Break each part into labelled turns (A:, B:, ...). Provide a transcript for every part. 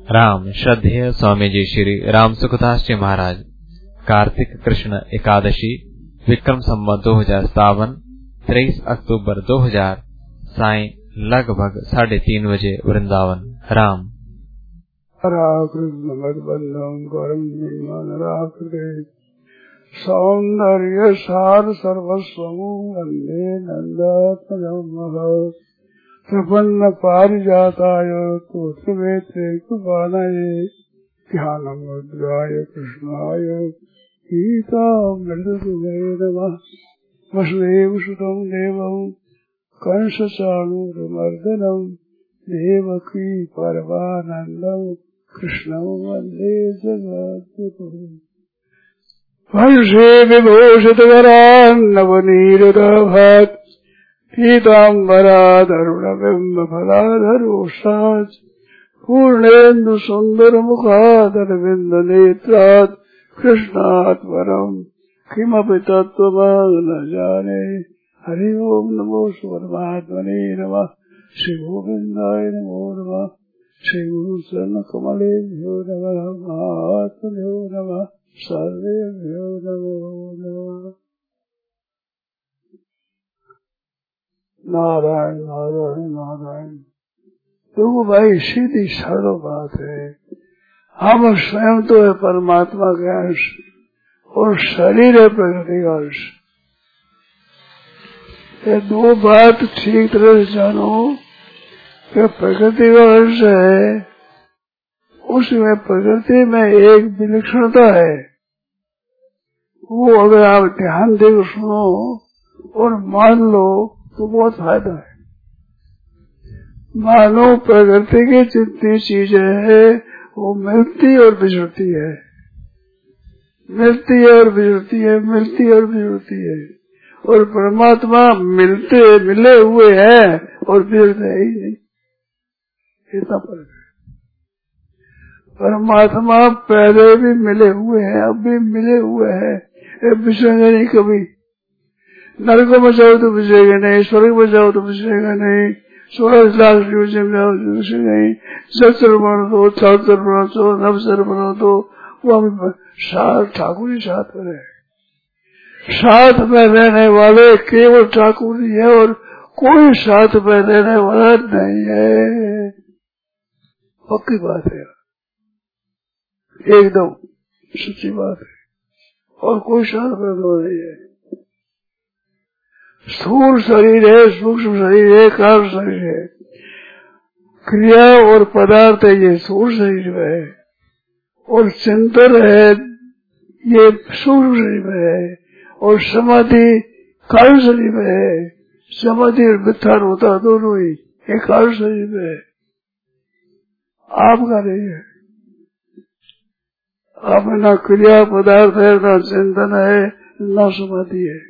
A: राम श्रद्धेय स्वामी जी श्री राम सुखदास जी महाराज कार्तिक कृष्ण एकादशी विक्रम संवत 2057 23 अक्टूबर 2000 साय लगभग 3:30 बजे वृंदावन। राम
B: सौंदर्य सार सर्वस्व वंदे नंदात्मजम् प्रपन्न पारिजाताय तोत्रवेत्रे कृपाणये ध्यानम् मुद्राय कृष्णाय गीतामृततुले नमः। वसुदेवसुतं देवं कंसचाणूरमर्दनं देवकी परमानन्दं कृष्णं वन्दे जगद्गुरुम्। वंशे विभूषितकरान्नवनीरदाभात् पीताम्बरादरुणबिम्बफलाधरोषात् पूर्णेन्दु सुन्दरमुखादरविन्दनेत्रात् कृष्णात् परम् किमपि तत्त्वम् न जाने। हरि ओम् नमो परमात्मने नमः। श्री गोविन्दाय नमो नमः। श्री गुरुचरणकमलेभ्यो नमः। महात्मभ्यो नमः। सर्वेभ्यो नमो नमः। नारायण नारायण नारायण। तो भाई सीधी सरल बात है। हम स्वयं तो है परमात्मा के अंश और शरीर है प्रकृति का अंश। ये दो बात ठीक तरह से जानो कि प्रकृति का अंश है, उसमें प्रकृति में एक विलक्षणता है। वो अगर आप ध्यान देकर सुनो और मान लो तो बहुत फायदा है। मानो प्रकृति की जितनी चीजें है वो मिलती और बिछड़ती है, मिलती और बिछड़ती है, मिलती और बिछड़ती है। और परमात्मा मिले हुए हैं और बिछड़ते ही नहीं। इतना फर्क है। परमात्मा पहले भी मिले हुए हैं, अब भी मिले हुए हैं, बिछड़ेंगे नहीं कभी। नरक में जाओ तो बिछड़ेगा नहीं, स्वर्ग में जाओ तो बिछड़ेगा नहीं, 16 लाख जाओ तो बिछड़ेगा नहीं। सत्तर बनो तो, 76 बनो तो, 90 बनो तो, वो हम साथ ठाकुर ही साथ में रहे। साथ में रहने वाले केवल ठाकुर ही है और कोई साथ में रहने वाला नहीं है। पक्की बात है, एकदम सच्ची बात है। और कोई साथ में नहीं है। स्थूल शरीर है, सूक्ष्म शरीर है, कारण शरीर है। क्रिया और पदार्थ है, ये स्थूल शरीर में है। और चिंतन है, ये सूक्ष्म शरीर में है। और समाधि कारण शरीर में है। समाधि और वित्थान होता दोनों ही एक कारण शरीर में है, आपका नहीं है। आप में ना क्रिया पदार्थ है, ना चिंतन है, ना समाधि है।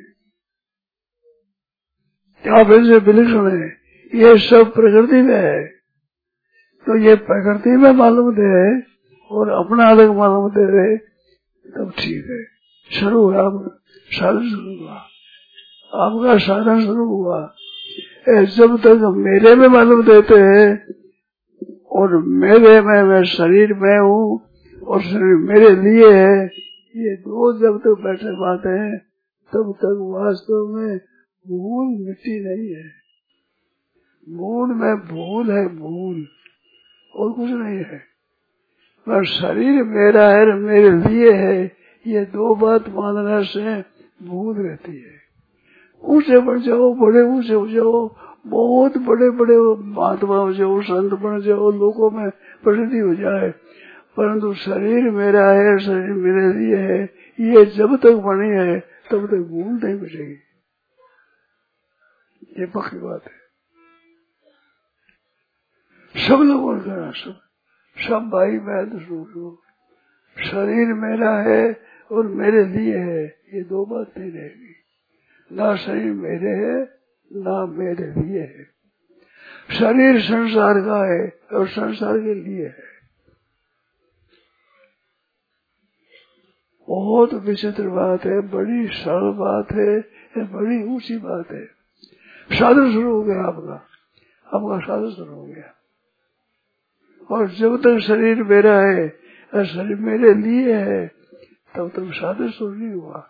B: आप ऐसे विलक्षण है। ये सब प्रकृति में है। तो ये प्रकृति में मालूम दे और अपना अलग मालूम दे रहे तब ठीक है। शुरू हुआ, साधन शुरू हुआ, आपका साधन शुरू हुआ। जब तक मेरे में मालूम देते हैं और मेरे में मैं शरीर में हूँ और शरीर मेरे लिए है, ये दो जब तक बैठे बात है तब तक वास्तव में भूल मिट्टी नहीं है। भूल में भूल है, भूल और कुछ नहीं है। पर शरीर मेरा है, मेरे लिए है, ये दो बात मानने से भूल रहती है। ऊंचे बढ़ जाओ, बड़े ऊंचे हो जाओ, बहुत बड़े बड़े महात्मा हो जाओ, संत बन जाओ, लोगों में प्रसिद्धि हो जाए, परंतु शरीर मेरा है, शरीर मेरे लिए है, ये जब तक बनी है तब तक भूल नहीं बचेगी। ये पक्की बात है। सब लोगों का सब भाई बहन सुनो, शरीर मेरा है और मेरे लिए है, ये दो बात नहीं रहेगी। ना शरीर मेरे है, ना मेरे लिए है। शरीर संसार का है और संसार के लिए है। बहुत विचित्र बात है, बड़ी सरल बात है, बड़ी ऊंची बात है। साधन शुरू हो गया आपका साधन शुरू हो गया। और जब तक शरीर मेरा है और शरीर मेरे लिए है तब तक साधन शुरू नहीं हुआ।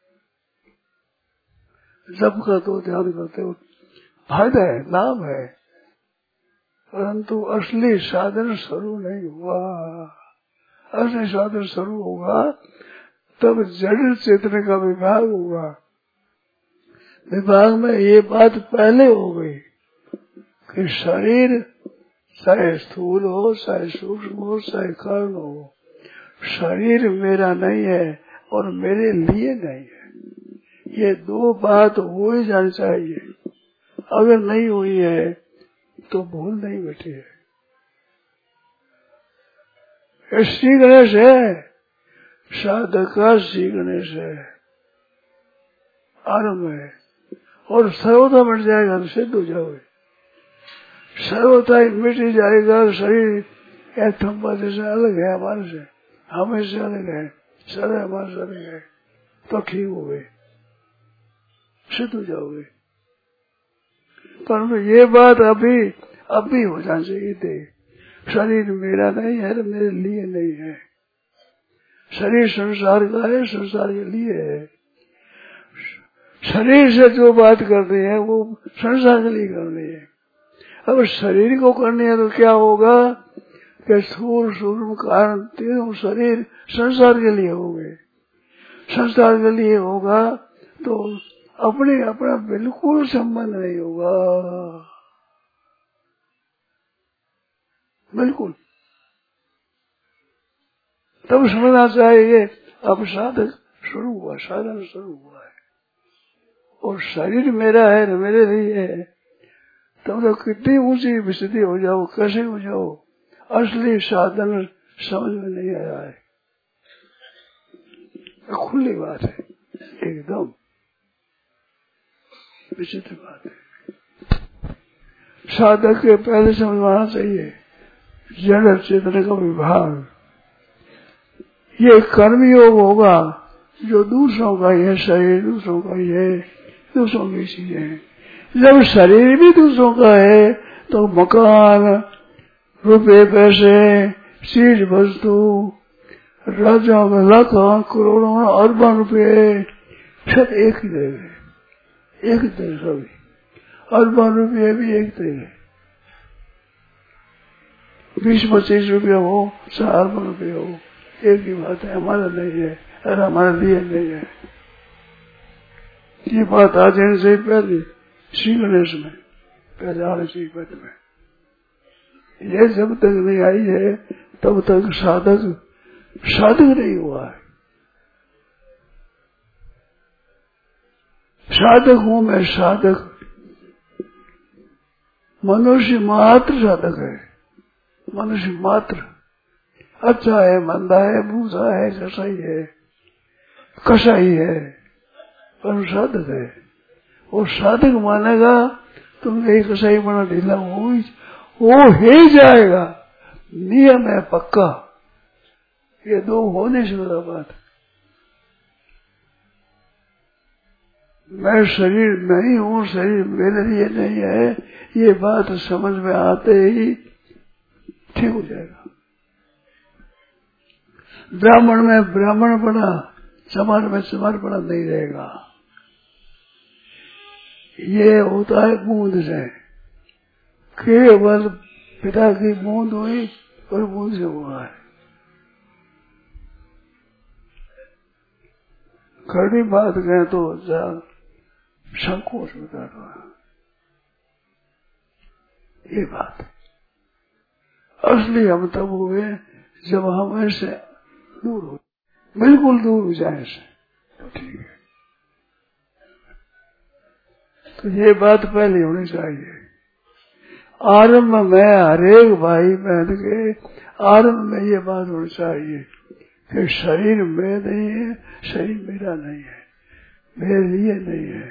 B: जब का तो ध्यान करते हो फायदा है, लाभ है, परंतु असली साधन शुरू नहीं हुआ। असली साधन शुरू होगा तब जड़ चेतन का विभाग होगा। विभाग में ये बात पहले हो गई कि शरीर चाहे स्थूल हो, चाहे सूक्ष्म हो, चाहे कारण हो, शरीर मेरा नहीं है और मेरे लिए नहीं है। ये दो बात हो ही जानी चाहिए। अगर नहीं हुई है तो भूल नहीं बैठी है। श्री गणेश है, साधक का श्री गणेश है, आरंभ है और सर्वथा मिट जाएगा तो सिद्ध हो जाओगे। सर्वथा मिट ही जाएगा। शरीर एथम्बा जैसे अलग है हमारे से, हमें से अलग है, सर हमारे से अलग है, तो ठीक हो गए, सिद्ध हो जाओगे। परंतु ये बात अभी हो जानी चाहिए थी। शरीर मेरा नहीं है, मेरे लिए नहीं है। शरीर संसार का है, संसार के लिए है। शरीर से जो बात करते हैं वो संसार के लिए करनी है। अब शरीर को करनी है तो क्या होगा कि स्थूल सूक्ष्म कारण तीनों शरीर संसार के लिए हो गए। संसार के लिए होगा तो अपना बिल्कुल संबंध नहीं होगा, बिल्कुल। तब समझना चाहिए अब साधक शुरू हुआ, साधन शुरू हुआ है और शरीर मेरा है न मेरे लिए है। तब तो कितनी ऊंची स्थिति हो जाओ, कैसे हो जाओ, असली साधन समझ में नहीं आया है। खुली बात है, एकदम विचित्र बात है। साधक के पहले समझवाना चाहिए जड़ चेतन का विभाग। ये कर्म योग होगा जो दूसरों का ही है, शरीर दूसरों का ही है, दूसरों की चीजें हैं। जब शरीर भी दूसरों का है तो मकान, रुपए, पैसे, चीज वस्तु, राजाओं का लाखों करोड़ों अरबों रुपए सब एक ही देंगे, एक तरह सभी। अरबों रुपये भी एक तरह, 20-25 रुपया हो, 4 अरब रुपये हो, एक ही बात है। हमारा नहीं है और हमारे लिए नहीं है। ये बात आ जाने से पहले श्री गणेश में पहले आने से पद में ये जब तक नहीं आई है तब तक साधक नहीं हुआ है। साधक हूं मैं, साधक मनुष्य मात्र साधक है। मनुष्य मात्र अच्छा है, मंदा है, बूढ़ा है, कसाई है, पर साधक है। और साधक मानेगा तुम एक कसाई बना ढीला वो ही जाएगा। नियम है पक्का, ये दो हो नहीं सकता बात। मैं शरीर नहीं हूँ, शरीर मेरे लिए नहीं है, ये बात समझ में आते ही ठीक हो जाएगा। ब्राह्मण में ब्राह्मण बना, चमार में चमार बना नहीं रहेगा। ये होता है बूंद से, केवल पिता की बूंद हुई और बूंद से हुआ है। खड़ी बात कहें तो संकोच होता है। ये बात असली हम तब हुए जब हम ऐसे दूर हो, बिल्कुल दूर हो जाए से, तो ठीक है। तो ये बात पहले होनी चाहिए। आरंभ में हरेक भाई बहन के आरंभ में ये बात होनी चाहिए कि शरीर में नहीं है, शरीर मेरा नहीं है, मेरे लिए नहीं है,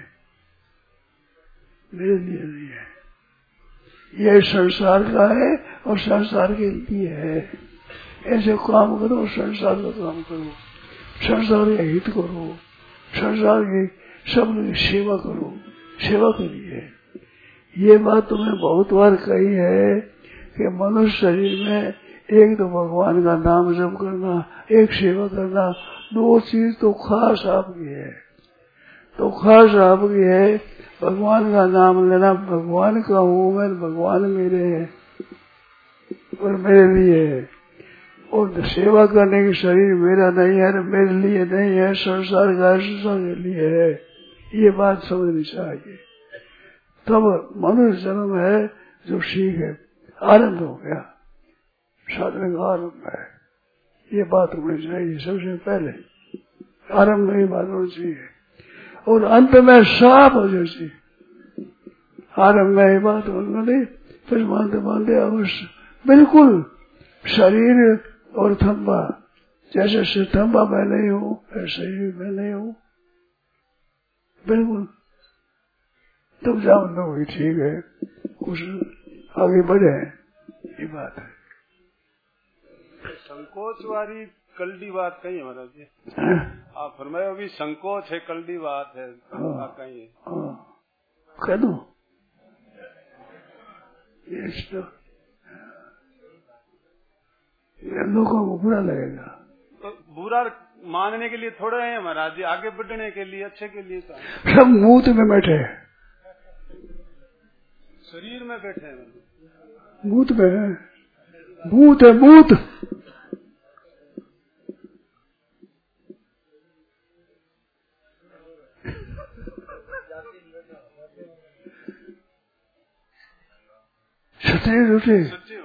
B: मेरे लिए नहीं है। ये संसार का है और संसार के लिए है। ऐसे काम करो, संसार का काम करो, संसार का हित करो, संसार की सब सेवा करो, सेवा करिए। ये बात तुमने बहुत बार कही है कि मनुष्य शरीर में एक तो भगवान का नाम जप करना, एक सेवा करना, दो चीज तो खास आपकी है। तो खास आपकी है भगवान का नाम लेना। भगवान का हूँ मैं, भगवान मेरे है और मेरे लिए है। और सेवा करने की शरीर मेरा नहीं है, मेरे लिए नहीं है, संसार का संसार के लिए है। ये बात समझनी चाहिए। तब मनुष्य जन्म है जो ठीक है, आनंद हो गया, साधन का आरंभ है। ये बात होनी चाहिए सबसे पहले, आरंभ में ये बात होनी चाहिए और अंत में साफ हो जाए। आरंभ में ये बात होने फिर मानते मानते अवश्य बिल्कुल शरीर और थंबा, जैसे थंबा मैं नहीं हूँ शरीर में नहीं हूँ, बिल्कुल तब जान लो भी ठीक है, कुछ आगे बढ़े। ये बात है।
C: संकोच वाली कलडी बात कही है महाराज जी। आप फरमाए अभी संकोच है, कलडी बात है, कही है।
B: कह दो ये लोगों को बुरा लगेगा।
C: तो बुरा मानने के लिए थोड़ा है महाराज जी, आगे बढ़ने के लिए, अच्छे के लिए।
B: सब मूत में बैठे,
C: शरीर में बैठे हैं,
B: मूत में है, भूत है भूत। सच्चे झूठे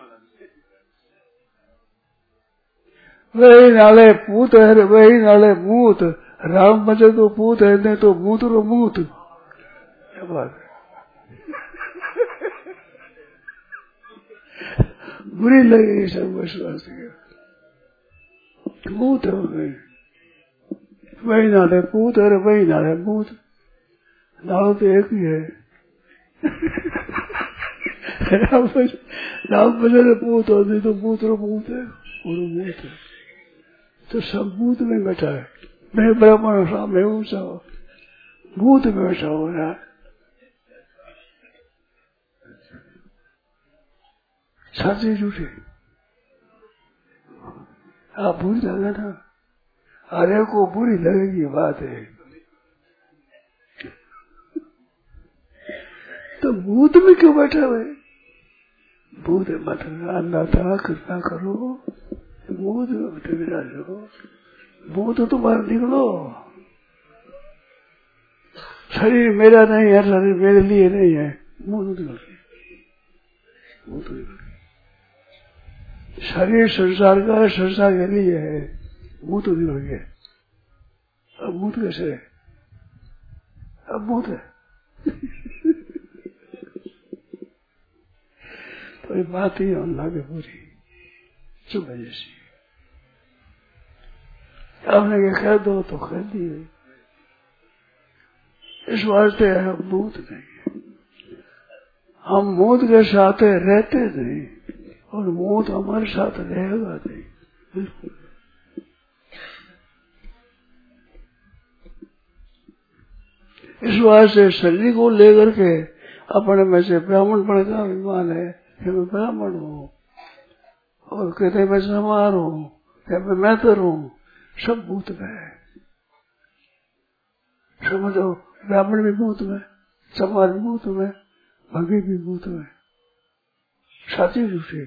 B: वही नाले पूत है, वही नाले मूत। राम बचे तो पूत है, नहीं तो मूत रो मूत। क्या बात बुरी लगी सब विश्वास मूत है, वही नाले पूत है, वही नाले मूत। नाल तो एक ही है। राम बचे तो पूत हो, नहीं तो मूत रो मूत है, मूत है। तो सब भूत में बैठा है। मैं ब्राह्मण सामने ऊंचा भूत में बैठा हो रहा है। सच्चे झूठे आप बुरी लगे ना, अरे को बुरी लगेगी बात है। तो भूत में क्यों बैठा हुए? भूत मत अन्नथा कृपा करो, भूत विराजो, भूत तुम्हारा निकलो। शरीर मेरा नहीं है, शरीर मेरे लिए नहीं है, भूत निकल गए। शरीर संसार का है, संसार के लिए है, भूत निकल गए। अब भूत कैसे है? अब भूत है। तो ये बात ही होने लगे पूरी सुबह जैसी। आपने क्या कह दो तो कह दिए। इस वास्ते हम भूत नहीं, हम मौत के साथ रहते नहीं और मौत हमारे साथ रहेगा नहीं, बिल्कुल। इस वास्ते शरीर को लेकर के अपने में से ब्राह्मण पढ़ का अभिमान है कि मैं ब्राह्मण हूँ, और कहते मैं समार हूँ, कहते मैं तर हूँ, सब भूत में है। समझो, ब्राह्मण भी भूत में, समाज भी भूत में, भगी भी भूत में, साथी झूठे।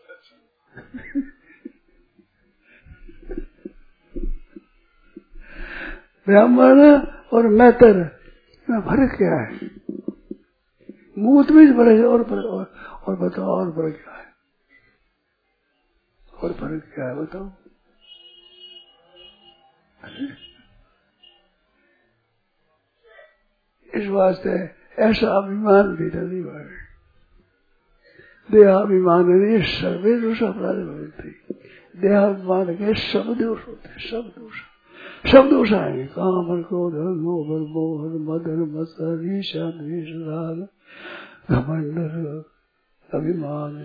B: ब्राह्मण और मैतर में फर्क क्या है? भूत भी फर्क है, और बताओ और फर्क क्या है? और फर्क क्या है बताओ? इस वास्ते ऐसा अभिमान भी नहीं बढ़े। देहाभिमान नहीं, सर्वे दोष अपराध होते। देहाभिमान के सब दोष होते, सब दोष, सब दोष आएंगे। काम क्रोध लोभ मोह मदन मत्सर ईर्ष्या द्वेष राग घमंड अभिमान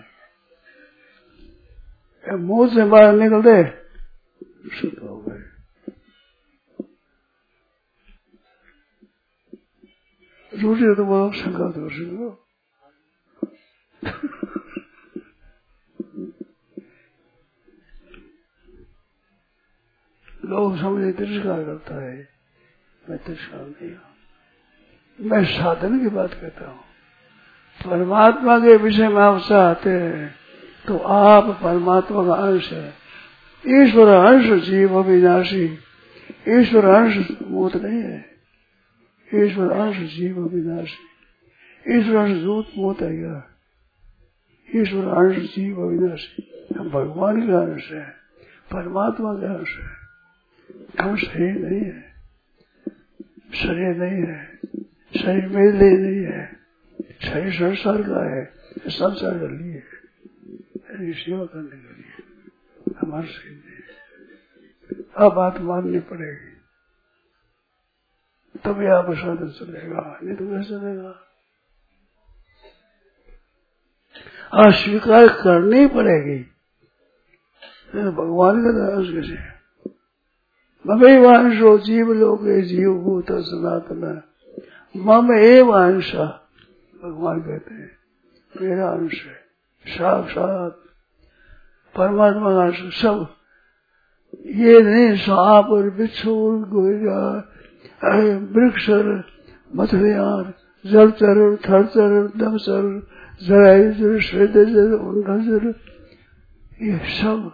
B: सब मुंह से बाहर निकलते शुद्ध हो गए। रूढ़ी तो बोलो शंका दोष लो। लोग समझे तिरस्कार करता है, मैं तिरस्कार नहीं हूँ। मैं साधन की बात कहता हूँ। परमात्मा के विषय में आप चाहते हैं तो आप परमात्मा का अंश है। ईश्वर अंश जीव अविनाशी, ईश्वर अंश मूत नहीं है। ईश्वर अंश जीव अविनाशी, ईश्वर अंश दूत मूत है क्या? ईश्वर अंश जीव अविनाशी, हम भगवान का अंश है, परमात्मा का अंश है। हम शरीर नहीं है, शरीर नहीं है, शरीर मेरे लिए नहीं है, शरीर संसार का है, संसार के लिए सेवा करने के लिए, हमारे शरीर नहीं। अब बात माननी पड़ेगी तभी आप साधन चलेगा, नहीं तो कैसे चलेगा? अस्वीकार करनी पड़ेगी। भगवान का दास कैसे? मम एवांशो जीव लोके जीव भूत सनातन, मम एवांश, भगवान कहते हैं मेरा अंश है, साक्षात परमात्मा का अंश सब। ये नहीं सांप और बिच्छू गोया वृक्ष मछलियां जलचर थरचर दमचर जरायुजर श्वेतजर उन्नजर, ये सब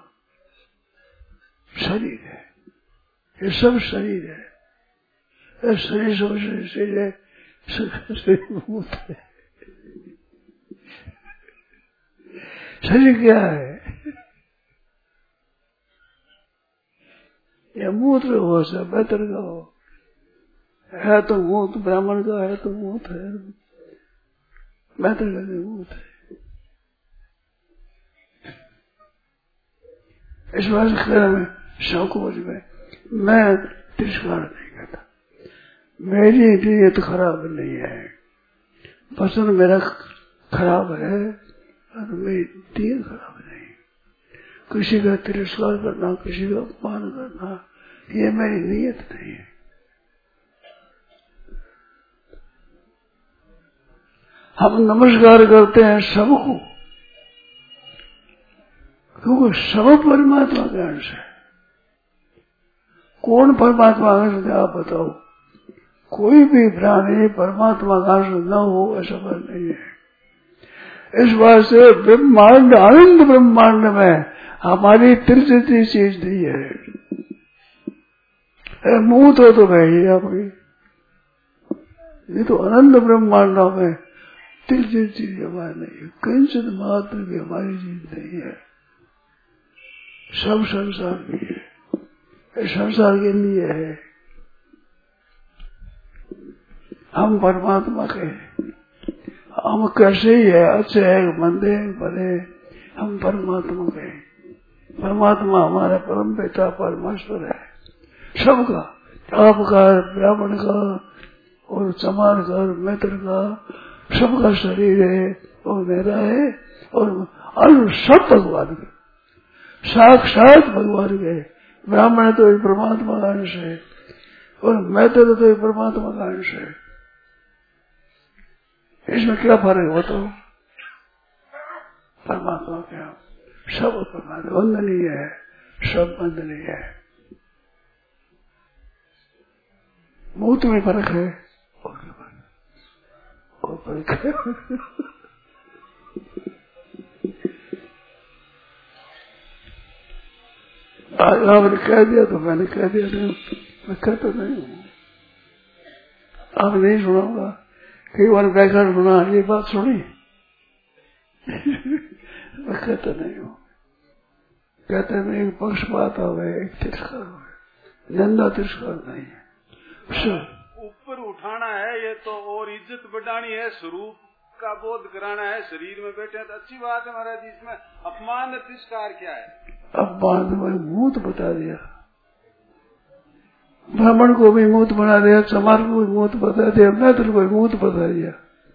B: शरीर है, ये सब शरीर है। शरीर शरीर भूत है। शरीर क्या है? या मूत्र हो सब बेहतर का हो, है तो मूत ब्राह्मण का है तो मूत है, बेहतर का नहीं मूत है। इस बात में संकोच में मैं तिरस्कार नहीं करता। मेरी नीयत खराब नहीं है, पसंद मेरा खराब है और मेरी नीयत खराब नहीं। किसी का तिरस्कार करना, किसी का अपमान करना, ये मेरी नीयत नहीं है। हम नमस्कार करते हैं सबको, क्योंकि सब परमात्मा का अंश है। कौन परमात्मा का अंश है आप बताओ? कोई भी प्राणी परमात्मा का अंश न हो ऐसा बात नहीं है। इस बात से ब्रह्मांड, अनंत ब्रह्मांड में हमारी तिरछी चीज नहीं है। मुंह तो भाई आपकी, ये तो अनंत ब्रह्मांडों में तिरछी चीज हमारी नहीं है, किंचित मात्र भी हमारी चीज नहीं है। सब संसार की है, संसार के लिए है। हम परमात्मा के, हम कैसे ही है, अच्छे है मंदे भले, हम परमात्मा के। परमात्मा हमारा परम पिता परमेश्वर है, सबका, आपका, ब्राह्मण का और चमार का और मित्र का, सबका शरीर है और मेरा है और सब भगवान के, साक्षात भगवान के। ब्राह्मण तो परमात्मा का अंश है और मित्र तो परमात्मा का अंश है। इसमें क्या फर्क हो? तो परमात्मा क्या, सब परमात्मा वंदनीय है, सब वंदनीय है। मूत में फर्क है और फर्क है। आपने कह दिया तो मैंने कह दिया, नहीं मैं कहता नहीं हूँ। आप नहीं सुनाऊंगा, कई बार व्याख्यान सुना, ये बात सुनी, मैं कहता नहीं हूँ। कहते हैं एक पक्षपात हो गए, एक तिरस्कार हो गए, निंदा तिरस्कार नहीं है।
C: ऊपर उठाना है ये तो, और इज्जत बढ़ानी है, स्वरूप का बोध कराना है। शरीर में बैठे तो अच्छी बात है महाराज जी, इसमें अपमान तिरस्कार क्या है?
B: अपमान में मूत बता दिया, ब्राह्मण को भी मूत बना दिया, चमार को भी मूत बता दिया, मित्र को भी मूत बता दिया।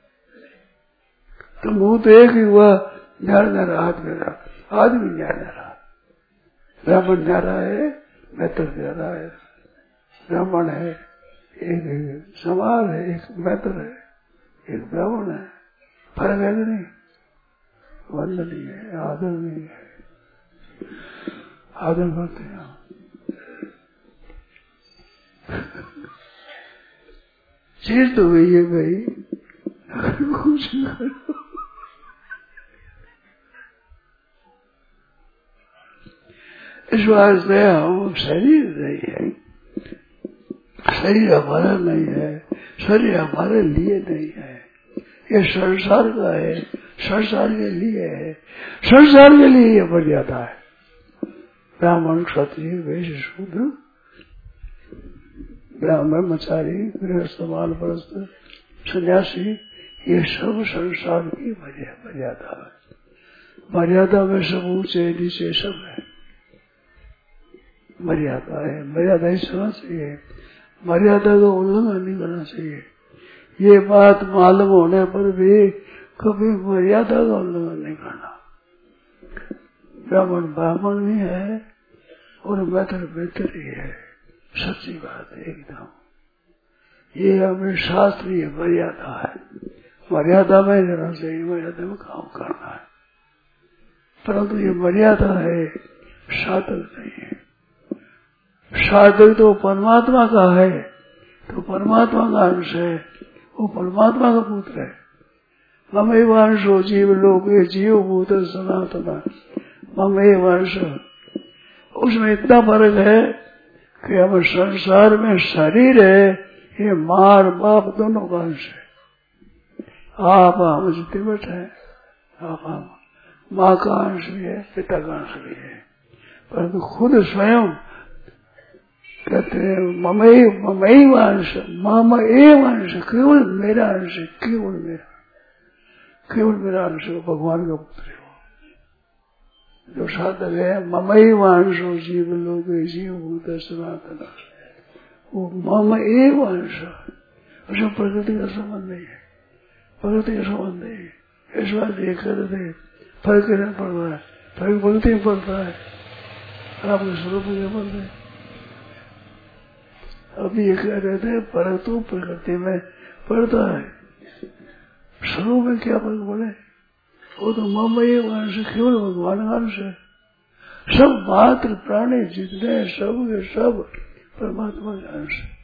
B: तो मूत एक ही हुआ, न्यारा आदमी रहा, आदमी न्यारा रहा। ब्राह्मण न्यारा है, मित्र न्यारा है। ब्राह्मण है, एक चमार है, एक मित्र है, एक ब्राह्मण है। फर्क है नहीं, वंदनीय है, आदरणीय है, आदर करते हैं। चीज तो वही है भाई, कुछ करो। इस वास्ते हम शरीर नहीं है, शरीर हमारा नहीं है, शरीर हमारे लिए नहीं है, ये संसार का है, संसार के लिए है, संसार के लिए ये मर्यादा है। ब्राह्मण, क्षत्रिय, वैश्य, शूद्र, ब्रह्मचारी, गृहस्थ, वानप्रस्थ, सन्यासी, ये सब संसार की मर्यादा है। मर्यादा में सब ऊंचे नीचे सब है, मर्यादा है। मर्यादा ही समझना चाहिए, मर्यादा का उल्लंघन नहीं करना चाहिए। ये बात मालूम होने पर भी कभी मर्यादा का उल्लंघन नहीं करना। ब्राह्मण ब्राह्मण भी है और बेहतर ही है, सच्ची बात है एकदम। ये हमें शास्त्रीय मर्यादा है, मर्यादा में रहना चाहिए, मर्यादा में काम करना है। परंतु ये मर्यादा है, साधक नहीं है। साधक तो परमात्मा का है, तो परमात्मा का अंश है, वो परमात्मा का पुत्र है। ममेवांशो जीव लोके जीव भूत सनातन ममेवांश। उसमें इतना फर्क है कि हम संसार में शरीर है, ये मार बाप दोनों का अंश है। आप हम जितने बैठे हैं, आप हम माँ का अंश भी है, पिता का अंश भी है, परंतु खुद स्वयं कहते हैं ममई अंश, मामा एव अंश, केवल मेरा अंश है, केवल मेरा अंश, भगवान का पुत्र है। जो साधक है ममई अंशो जीव लोग जीव भूत सनातन, वो मम एव अंश, उसमें प्रकृति का संबंध नहीं है, प्रकृति का संबंध नहीं है। इस बात ये कहते थे फर्क नहीं पड़ रहा है, फर्क प्रकृति में पड़ता है, आपके स्वरूप में पड़ता है। अभी ये कह रहे थे फर्क तो प्रकृति में पड़ता है, स्वरूप में क्या फर्क पड़े? वो तो ममई अंश केवल भगवान का अंश है। सब मात्र प्राणी जितने सब के सब परमात्मा का अंश है।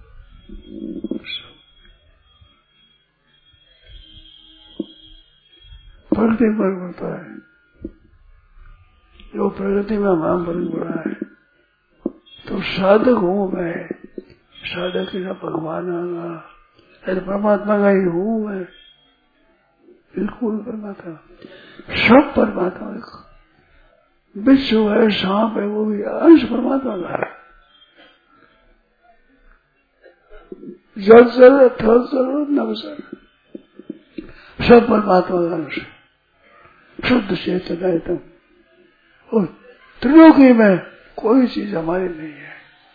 B: प्रकृति में फर्क पड़ता है, जो प्रकृति में हमारा फर्क पड़ा है। तो साधक हूँ मैं, साधक का भगवान आगा, परमात्मा का ही हूँ मैं, बिल्कुल परमात्मा, सब परमात्मा का। विश्व है, सांप है, वो भी अंश परमात्मा का है। जल चल, थल चल, नभ चल, सब परमात्मा का अंश, शुद्ध चेतन है तुम। और त्रिलोकी में कोई चीज हमारी नहीं है,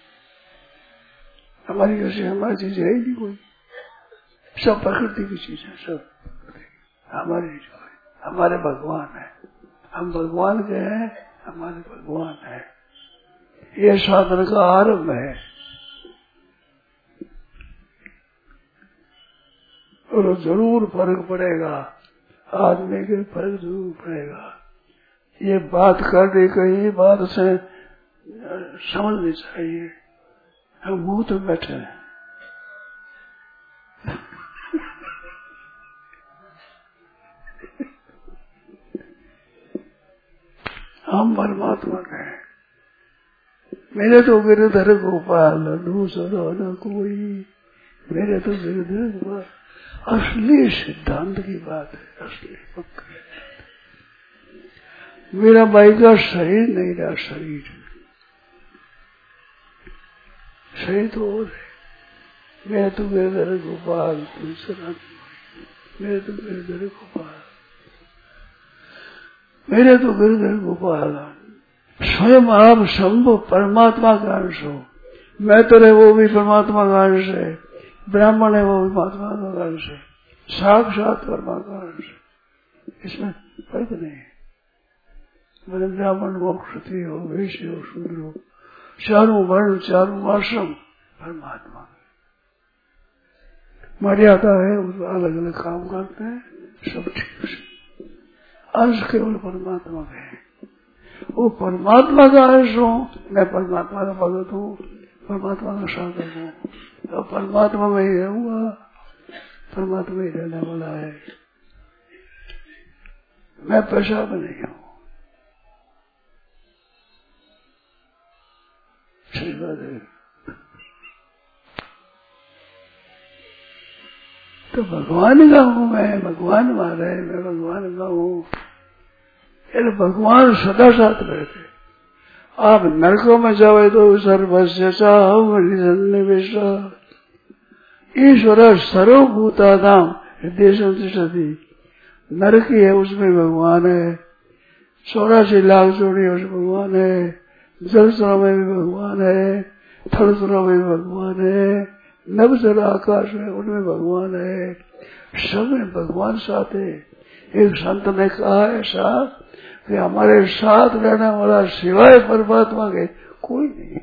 B: हमारी जैसे हमारी चीज है ही नहीं कोई, सब प्रकृति की चीज है, सब हमारी जो है, हमारे भगवान है, हम भगवान के हैं, हमारे भगवान है। ये साधन का आरंभ है। और जरूर फर्क पड़ेगा, आदमी के फर्क जरूर पड़ेगा। ये बात करने कहीं बात से समझनी चाहिए। हम मुंह तो बैठे हैं, हम परमात्मा के हैं। मेरे तो गिरधर गोपाल दूसरा न कोई, मेरे तो गिरधर गोपाल। असली सिद्धांत की बात है, असली पक्का। मेरा भाई का शरीर नहीं रहा, शरीर तो और है। मैं तो गिरधर गोपाल दूसरा, मेरे तो गिरधर गोपाल, मेरे तो गिरधर गोपाल। स्वयं आप शंभु परमात्मा का अंश हो। मैं तो रहे वो भी परमात्मा का अंश है, ब्राह्मण है वो भी परमात्मा का अंश है, साक्षात परमात्मा का अंश है। इसमें फर्क नहीं है। मैंने ब्राह्मण हो, क्षत्रिय हो, वैश्य हो, शूद्र हो, चारों वर्ण, चारों आश्रम परमात्मा। मर्यादा है, उस अलग अलग काम करते हैं, सब ठीक है। अंश केवल परमात्मा का है। वो परमात्मा का अंश हूँ, मैं परमात्मा का भगत हूँ, परमात्मा का साधक हूँ। तो परमात्मा में ही रहूंगा, परमात्मा ही रहने वाला है। मैं पेशा में नहीं हूँ। तो भगवान का हूँ मैं, भगवान मारे मैं भगवान का हूँ। भगवान सदा साथ रहते। आप नरकों में जाओ तो सर्वस्य निवेश ईश्वर सर्वभूतानां हृदय संतिष्ठति। नरक ही है उसमें भगवान है, 84 लाख जोड़ी उसमें भगवान है, जल सुरा में भी भगवान है, थल सुरा में भी भगवान है, नभ जल आकाश में उनमें भगवान है, सब में भगवान साथ है। एक संत ने कहा है साथ कि हमारे साथ रहने वाला सिवाय परमात्मा के कोई नहीं।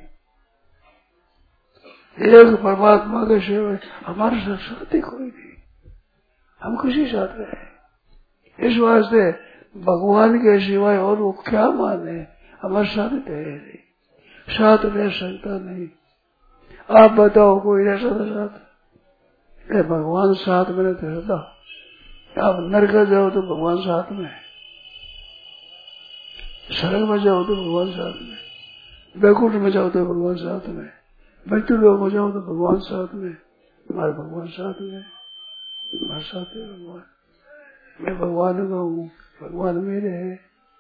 B: एक परमात्मा के सिवाय हमारे साथ ही कोई नहीं, हम किसी साथ रहे। इस वास्ते भगवान के सिवाय और वो क्या माने, हमारे साथ रहे नहीं, साथ रह सकता नहीं। आप बताओ कोई रह सकता साथ? भगवान साथ में नहीं रहता। आप नरक जाओ तो भगवान साथ में, स्वर्ग में जाओ तो भगवान साथ में, वैकुंठ में जाओ तो भगवान साथ में, मृत्यु लोक में जाओ तो भगवान साथ में। हमारे भगवान साथ में, हमारे साथ है भगवान। मैं भगवान का हूँ, भगवान मेरे है,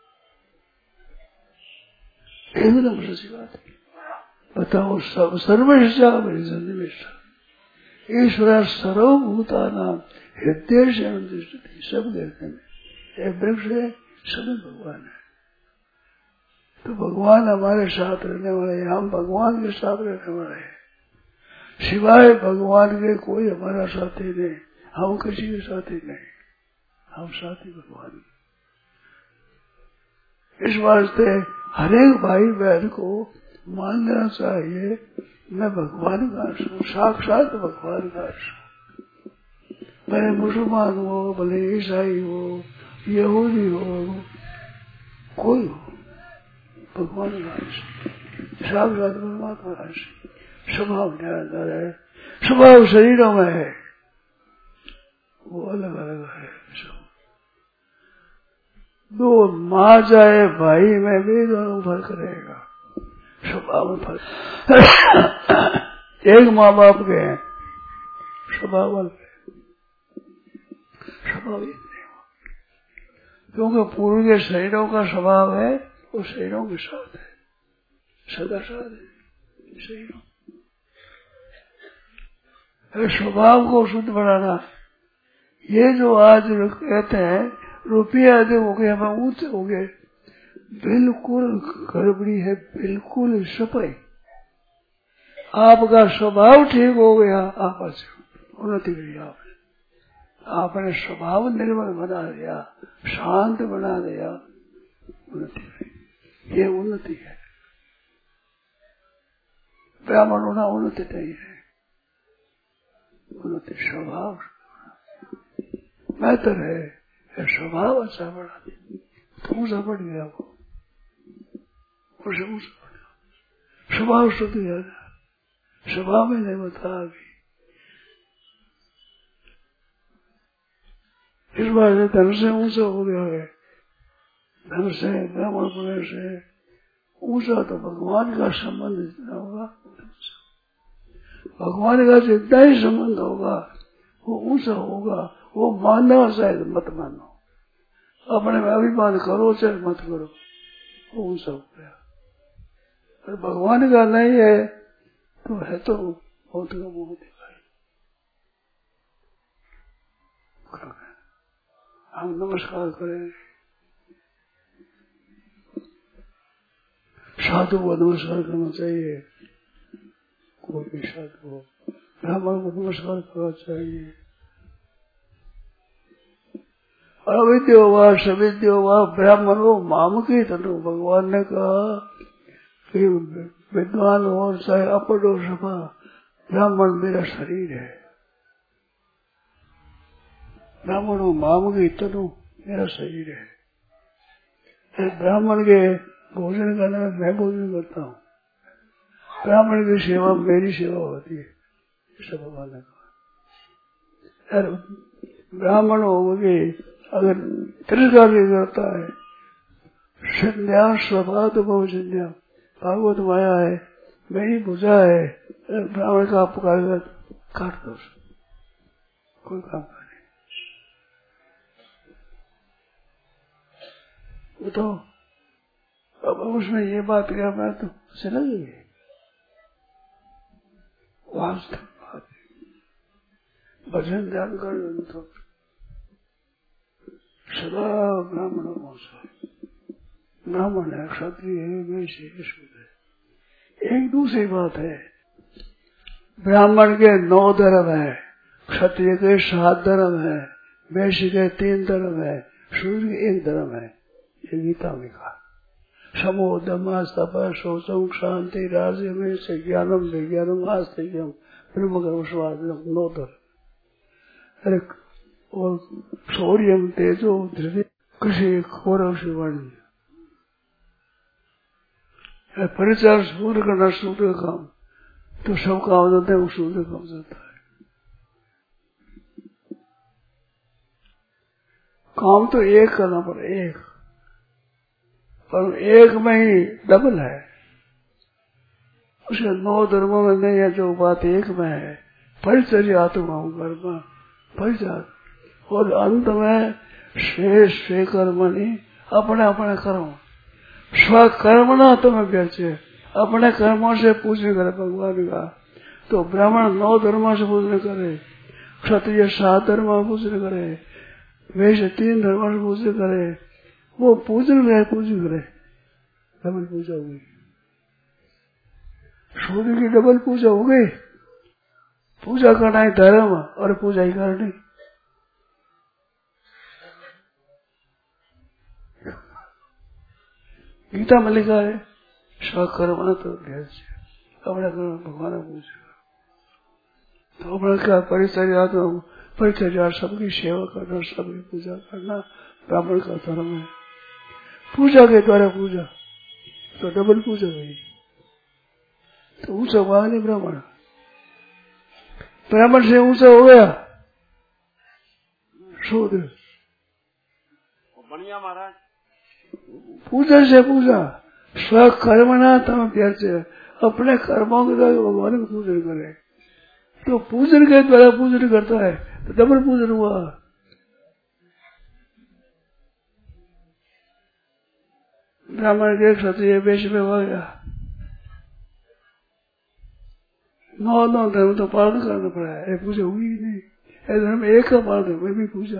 B: एकदम सच्ची बात है। बताओ सब सर्वशिक्षा मेरी जिंदगी ईश्वर सर्वभूतानां हृदय से सब देखने में वृक्ष है, सब भगवान है। तो भगवान हमारे साथ रहने वाले हैं, हम भगवान के साथ रहने वाले हैं। सिवाय भगवान के कोई हमारा साथी नहीं, हम किसी के साथी नहीं, हम साथी भगवान। इस वास्ते हरेक भाई बहन को मान लेना चाहिए मैं भगवान का अंश हूँ, साक्षात भगवान का अंश हूँ। भले मुसलमान हो, भले ईसाई हो, यहूदी हो, कोई हो, भगवान का अंश, साक्षात परमात्मा का अंश। स्वभाव निरंतर है, स्वभाव शरीरों में है, वो अलग अलग है। दो माँ जाए भाई में भी दोनों फर्क रहेगा, स्वभाव में फर्क। एक माँ बाप के हैं, स्वभाव अलग है, स्वभाव एक नहीं हो, क्योंकि पूर्व के शरीरों का स्वभाव है वो शरीरों के साथ है, सदा साथ है शरीरों। स्वभाव को शुद्ध बनाना, ये जो आज कहते हैं रुपया दो गए, हमें ऊंचे हो गए, बिल्कुल गड़बड़ी है, बिल्कुल सफाई। आपका स्वभाव ठीक हो गया, आप उन्नति करी। आपने स्वभाव निर्मल बना दिया, शांत बना दिया, उन्नति करी। ये उन्नति है। ब्राह्मण होना उन्नति नहीं है, उन्नति स्वभाव बेहतर है। स्वभाव अच्छा बढ़ा दे, तुम सा बढ़ गया, वो स्वभाव शुद्ध है, स्वभाव में नहीं बता अभी। इस बार से धन से ऊंचा हो गया है, धन से ब्राह्मण पुण्य से ऊंचा तो भगवान का संबंध जितना होगा, भगवान का जितना ही संबंध होगा वो ऊंचा होगा। वो मानना शायद मत मानो, अपने में अभिमान करो चाहे मत करो, वो ऊंचा हो गया। पर भगवान का नहीं है तो है तो बहुत कम होती है। हम नमस्कार करें, साधु को नमस्कार करना चाहिए, कोई भी साधु हो, ब्राह्मण को नमस्कार करना चाहिए। अविद्यो व सविद्यो व ब्राह्मण हो माम की तनु, भगवान ने कहा कि विद्वान हो चाहे अपढ़ हो सभा, ब्राह्मण मेरा शरीर है। ब्राह्मण हो माम की तनु, मेरा शरीर है। ब्राह्मण के भोजन करने में मैं भोजन करता हूँ, ब्राह्मण की सेवा मेरी सेवा होती है। सब भगवान ने कहा। ब्राह्मण होगे अगर तिरस्कार भी करता है, संध्या स्वभाव बहु संध्या, भागवत माया है, मेरी पूजा है, ब्राह्मण का पुकार काट दो, कोई काम नहीं। वो तो अब उसमें ये बात क्या, मैं तो चला गई वास्तव बात, भजन ध्यान कर तो सदा ब्राह्मणों से, ब्राह्मण है, क्षत्रिय है, वैश्य है, शूद्र है। एक दूसरी बात है, ब्राह्मण के 9 धर्म है, क्षत्रिय के 7 धर्म है, वैश्य के 3 धर्म है, शूद्र के 1 धर्म है। ये गीता में कहा, समो दमा तप शौचम शांति राज्य में से ज्ञानम विज्ञानम आस्तिक्यम ब्रह्म कर्म स्वाधीनम 9 धर्म। अरे और शौर्यम तेजो धृति कृषि कौरव शिवाणी, परिचार सूर्य करना सूर्य काम, तो सब काम होता है, वो सूर्य काम चलता है। काम तो एक करना पड़े, एक, पर एक में ही डबल है। उसके 9 धर्मों में नहीं है, जो बात एक में है, परिचर्या आत्मा कर्म परिचार, और अंत में स्वे कर्मणि अपने अपने कर्म, स्वकर्मणा तुम्हें व्यर्चे, अपने कर्मों से पूजन करे भगवान का। तो ब्राह्मण 9 धर्मों से पूजन करे, क्षत्रिय 7 धर्मों से पूजन करे, वैश्य 3 धर्मों से पूजन करे, वो पूजन करे, डबल पूजा हो गई, सूर्य की डबल पूजा हो गई। पूजा करना ही धर्म और पूजा ही करनी। गीता में लिखा है स्वकर्म तो अपना कर्म भगवान पूजा, तो अपना क्या परिचर्या, तो परिचर्या सबकी सेवा करना, सबकी पूजा करना ब्राह्मण का धर्म है। पूजा के द्वारा पूजा तो डबल पूजा हुई, तो ऊंचा हुआ नहीं ब्राह्मण, ब्राह्मण से ऊंचा हो गया शूद्र।
C: बढ़िया महाराज,
B: पूजा से पूजा स्वकर्मणा तम व्यर्चे, अपने कर्मों के द्वारा भगवान को पूजन करे, तो पूजन के द्वारा पूजन करता है तो डबल पूजन हुआ। ब्राह्मण के क्षत्रिय वैश्य में हो गया, 9 धर्म तो पालन करना पड़ा है, पूजा हुई ही नहीं। धर्म एक का पालन, वही भी पूजा।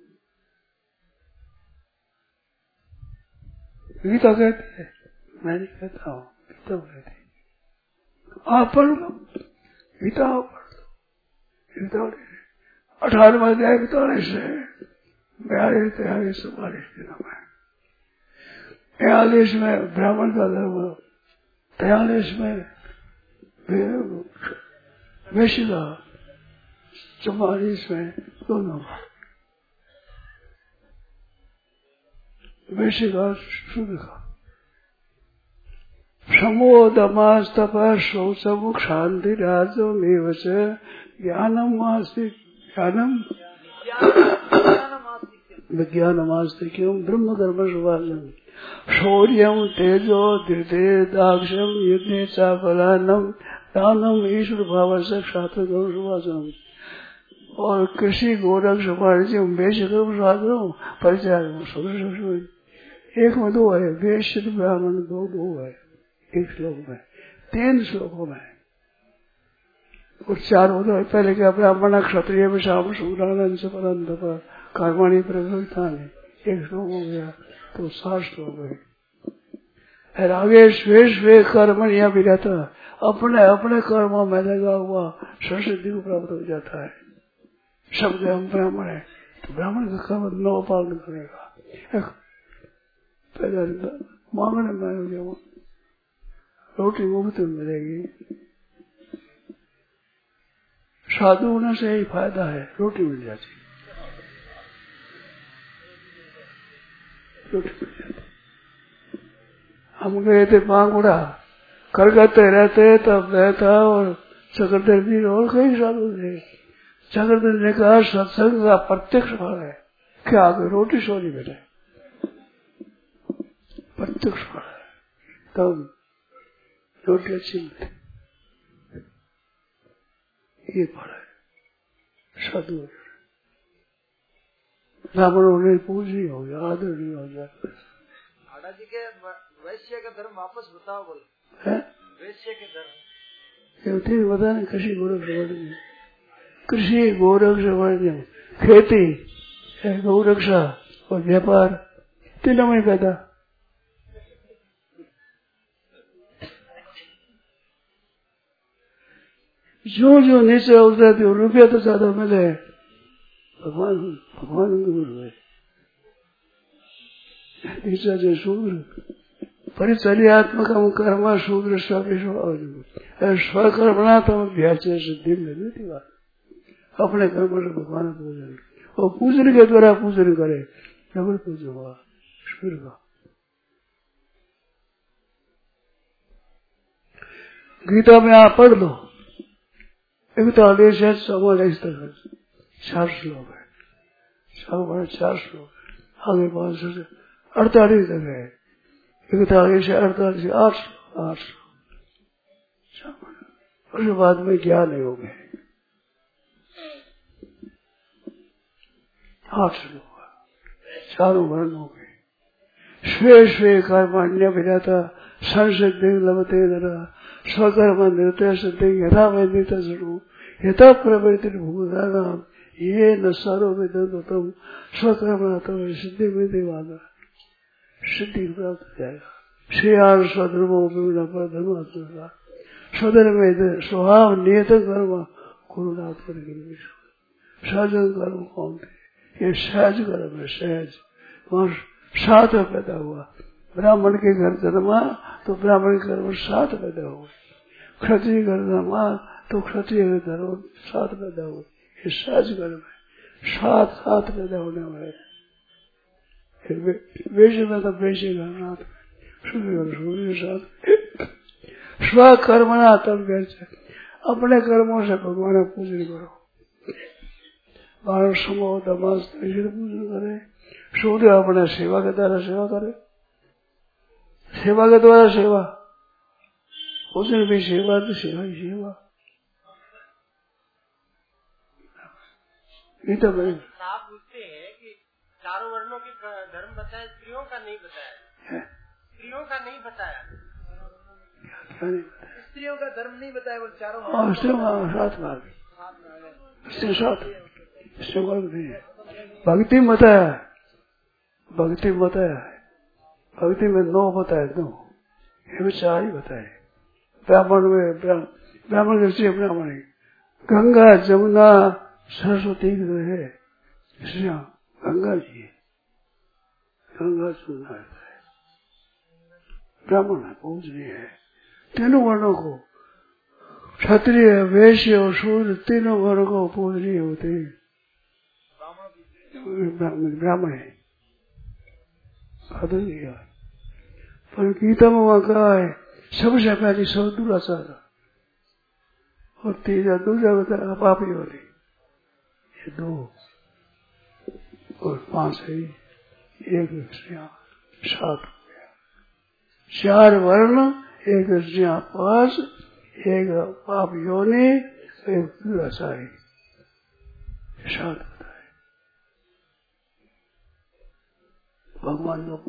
B: गीता कहती है, मैं नहीं कहता हूँ, गीता कहती है, आप पढ़ लो गीता, पढ़ लो गीता। 18वां अध्याय 42 से 42, 43, 44 दिनों में, 43 में ब्राह्मण का धर्म, 43 में वैश्य का, 44 में दोनों का, वैश्य का शूद्र का। समो दमास तप शौचम शांति राजम एवच ज्ञानम विज्ञानमास्तिक्यम ब्रह्म कर्म सुभाषम शौर्यम तेजो धृते दाक्षम युद्धे चापलानम दानम ईश्वर भाव से क्षात्र कर्म सुभाषम, और कृषि गोरख सुभाषम वैश्य कर्म सुभाषम परिचार। एक में 2 है, वैश्य ब्राह्मण 2 है एक श्लोक में, 3 श्लोकों में, और 4 होता है। पहले क्या, ब्राह्मण क्षत्रिय विषाम शूद्रानंद से परंतप कर्मणि प्रवृत्ता ने, एक श्लोक हो गया, तो 7 श्लोक है। और आगे स्वे कर्म या भी रहता, अपने अपने कर्मों में लगा हुआ सरस्वती को प्राप्त हो जाता है। शब्द हम ब्राह्मण है, तो ब्राह्मण का कर्म 9 पालन करेगा। मांगने में रोटी मुफ्त में मिलेगी, साधु होने से ही फायदा है, रोटी मिल जाती, रोटी मिल जाती। हम गए थे बांगुड़ा, कलकत्ते रहते तब रहता, और चक्रधर जी और कई साधु थे। चक्रधर ने कहा सत्संग का प्रत्यक्ष फल है। क्या आगे रोटी सोनी बेटे, प्रत्यक्ष फल है, तब रोटी अच्छी मिलती। ये फल है साधु। ब्राह्मणों ने पूज नहीं हो गया, आदर नहीं हो गया।
D: आड़ा जी के वैश्य का धर्म वापस बताओ बोले। वैश्य के धर्म
B: ठीक बता नहीं। कृषि गोरक्ष वर्णिम, कृषि गोरक्ष वर्णिम, खेती गौरक्षा और व्यापार तीनों में पैदा। जो जो नीचे उतरती हो रुपया तो ज्यादा मिले, भगवान गुरु है। नीचा जो शूद्र परिचर्यात्मक कर्म शूद्र स्वकर्मणा तम व्याचे सिद्धि में थी बात। अपने कर्म से भगवान पूजन और पूजन के द्वारा पूजन करे, डबल पूजन हुआ ईश्वर का। गीता में आप पढ़ लो, 41 है 44 तक 4 श्लोक है, 4 श्लोक है, आगे 5 से 48 तक है। 41 से 48 से 8 उसके बाद में ज्ञान हो गए 8 श्लोक, चारों वर्ण हो गए। स्वे स्वे कर्मण्य विरता संसिद्धि लभते नरा स्वकर्म निरते सिद्धि यथा वैदित स्वरूप यथा प्रवृत्ति भूतानाम ये न सर्व विदम स्वकर्म सिद्धि विधिवाद सिद्धि प्राप्त हो जाएगा। श्रेयान स्वधर्मो विभिन्न पर धर्म स्वधर्म स्वभाव नियत कर्म गुरुनाथ पर सहज कर्म कौन थे? ये सहज कर्म है, सहज। वहां साथ पैदा हुआ। ब्राह्मण के घर जन्मा तो ब्राह्मण के घर में साथ पैदा हुआ, क्षत्रिय घर जन्मा तो क्षत्रिय के घर में साथ पैदा हुआ। ये सहज कर्म है, साथ साथ पैदा होने वाले। वैसे में तो वैसे करना स्वकर्मणा तब वैसे अपने कर्मों से भगवान पूजन करो। मानव समूह दमास पूजन करे, सूर्य अपने सेवा के द्वारा सेवा करे, सेवा के द्वारा सेवा, पूजन भी सेवा तो सेवा ही सेवा। ये तो भाई
D: आप पूछते हैं कि चारों वर्णों के धर्म बताया, स्त्रियों का नहीं बताया, स्त्रियों का नहीं बताया, स्त्रियों का धर्म नहीं बताया, बोल चारों
B: सात बार भक्ति बताया, भक्ति बताया, भक्ति में 9 बताया, 9 ये 4 ही बताए। ब्राह्मण में ब्राह्मण के ब्राह्मण गंगा जमुना सरस्वती है, गंगा जी गंगा जमुना है, ब्राह्मण है, पूजनीय है। तीनों वर्णों को क्षत्रिय वैश्य और शूद्र तीनों वर्णों को पूजनीय होते हैं। ब्राह्मण है आदरणीय। पर गीता में वहां कहा है सबसे पहले सब दुराचार और तीसरा दूसरा बताया पापी वाले, ये 2 और 5 है, 1 7 हो गया। 4 वर्ण, 1 5, 1 पाप योनि, 1 दुराचारी, 7 बताए। भगवान को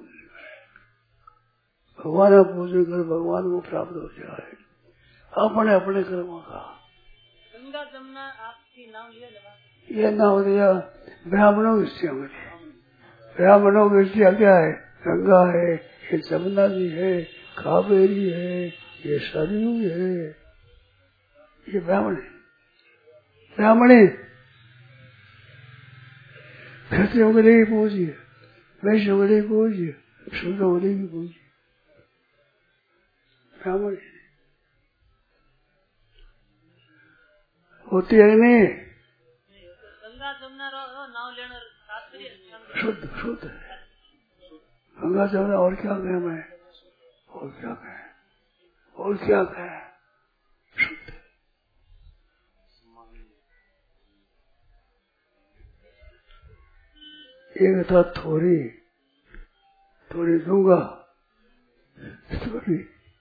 B: भगवान का पूजन कर भगवान को प्राप्त हो जाए। अपने अपने कर्मों का
D: गंगा जमुना आपकी नाम लिया लगा,
B: ये नाम दिया ब्राह्मणों की स्त्रियों के लिए। ब्राह्मणों की स्त्रियां क्या है? गंगा है, ये जमुना जी है, कावेरी है, ये सरयू है, ये ब्राह्मण है। ब्राह्मणी क्षत्रियों के लिए पूजिए, वैश्यों के लिए पूजिए, शूद्रों के लिए भी पूजिए। ब्राह्मण होती है नहीं,
D: गंगा जमुना नाम लेना
B: शुद्ध शुद्ध है। गंगा जमुना और क्या कहें मैं, और क्या कहें, और क्या कहें, शुद्ध एक था थोड़ी दूंगा, थोड़ी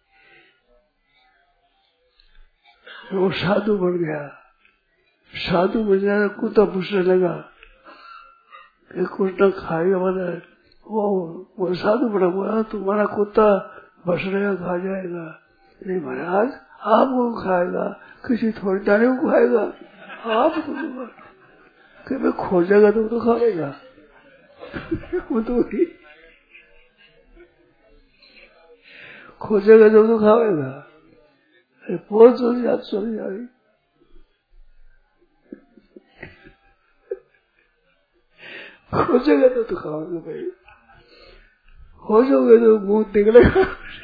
B: वो साधु बन गया। साधु बन जाए कुत्ता पूछने लगा कुछ न खाएगा, बोला वो साधु बना हुआ तुम्हारा कुत्ता बसरेगा खा जाएगा। नहीं महाराज आपको खाएगा, किसी थोड़ी दाने को खाएगा, आपको कि मैं खोजेगा तो खाएगा। वो तो खोजेगा तो खाएगा। अरे बहुत याद चली जा रही, खोजेगा तो खाओगे भाई, खोजोगे तो मुंह निकलेगा।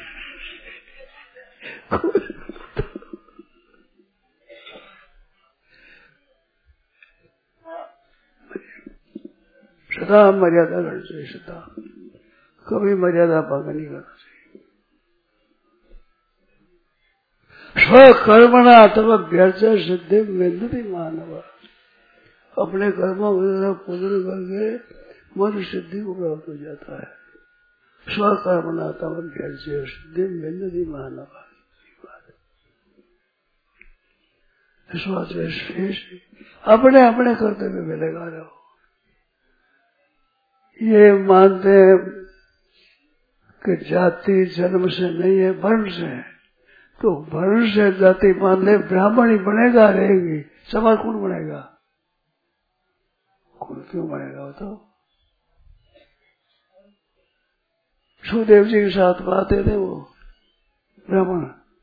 B: सदा मर्यादा करनी चाहिए, सदा कभी मर्यादा भंग नहीं करना चाहिए। स्वकर्मणा तब व्यर्थ सिद्धि विन्दति मानव, अपने कर्मों को पूर्ण करके मन सिद्धि को प्राप्त हो जाता है। स्वकर्मणा तब व्यर्थ सिद्धि विन्दति मानव, अपने अपने कर्तव्य में लगा रहो। ये मानते हैं कि जाति जन्म से नहीं है, वर्ण से है, तो वर्ण से जाति मान ले, ब्राह्मण ही बनेगा, रहेगी, समाज कौन बनेगा? कौन क्यों बनेगा बताओ? सुखदेव जी के साथ बातें थे वो ब्राह्मण,